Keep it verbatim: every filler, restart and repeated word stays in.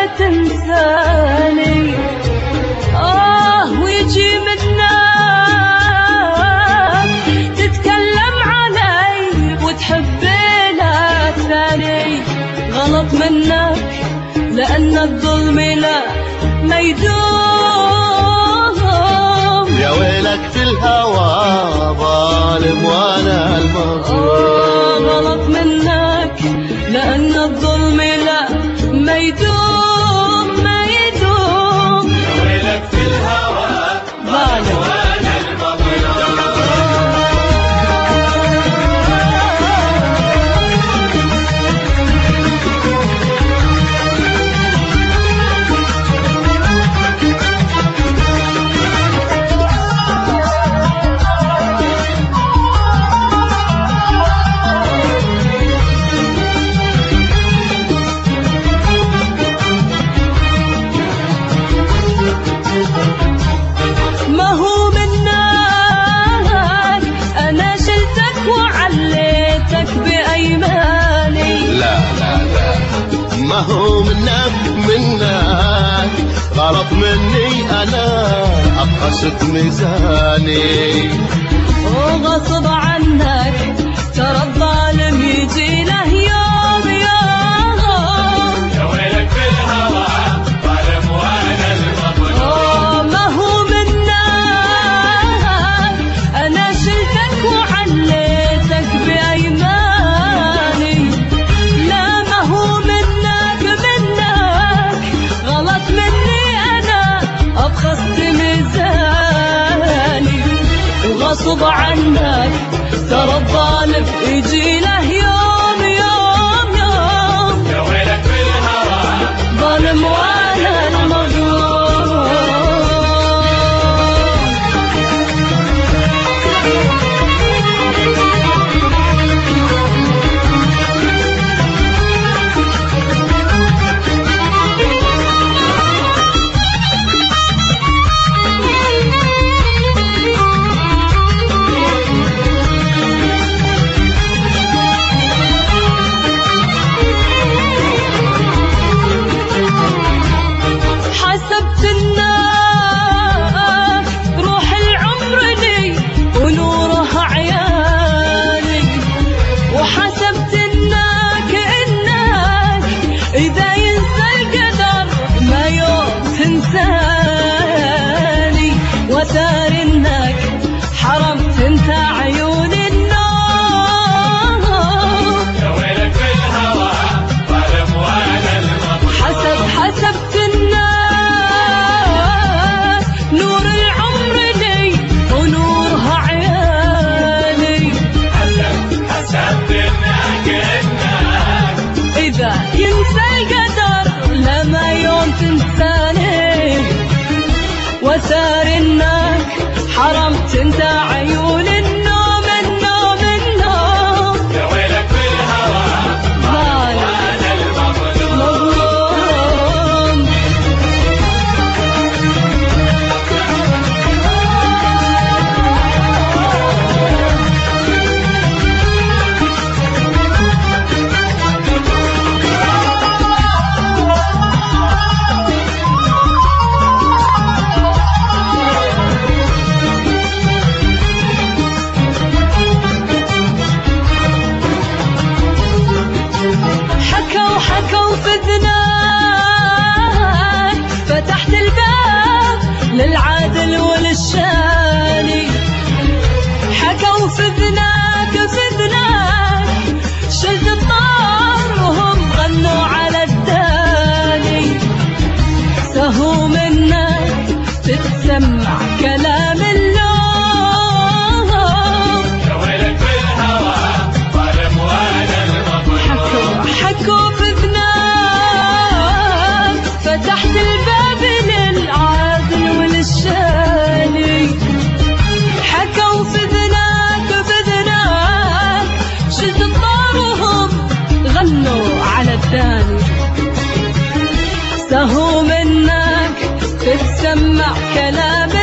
تنساني. آه ويجي منك تتكلم علي وتحب لك ثاني. غلط منك لأن الظلم لا ما يدوم. يا ويلك في الهوى ظالم وانا المظلوم. غلط منك لأن الظلم لا ما يدوم ما يدوم. يا ويلك في الهوى ظالم وانا المظلوم. ما هو منك أنا شلتك وعليتك بأيماني. لا لا لا ما هو منك منك غلط مني أنا أبخسك ميزاني. وغصب عنك ترى الظالم يجي له يوم يوم. يا ويلك في الهوى ظالم وانا المظلوم. ما هو منك أنا شلتك وعليتك بأيماني. لا ما هو منك منك غلط مني أنا أبخست ميزاني. وغصب عنك ترى الظالم يجي له يوم يوم يوم. يا ويلك في الهوى ظالم وانا المظلوم. حسبت الناس روح العمر لي ونورها عيالي. وحسبت انك انك اذا ينسى القدر ما يوم تنساني. وثار انك حرمت انت عيون النور. يا ويلك في الهوى ظالم وانا المظلوم. حسب حسبت الناس نور العمر لي ونورها عيالي. حسب حسبت انك انك إذا ينسى القدر لما يوم تنساني. وثار انك حرمت انت عيون النوم النوم النوم. يا ويلك في الهوى ظالم وانا المظلوم. مظلوم. حكوا حكوا في ذناك فتحت الباب للعادل وللشاني. حكوا في ذناك في ذناك شلت الطار وهم غنوا على الداني. سهو منك تتسمع كلام اللوم. يا ويلك في الهوى ظالم وانا المظلوم. حكوا في ذناك فتحت الباب للعادل وللشاني. حكوا في ذناك في ذناك شلت طارهم غنوا على الداني. سهو منك تتسمع كلام